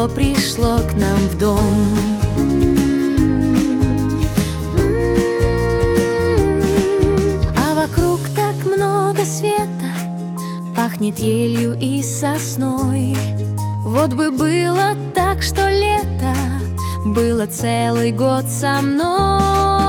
тепло пришло к нам в дом. А вокруг так много света, пахнет елью и сосной. Вот бы было так, что лето было целый год со мной.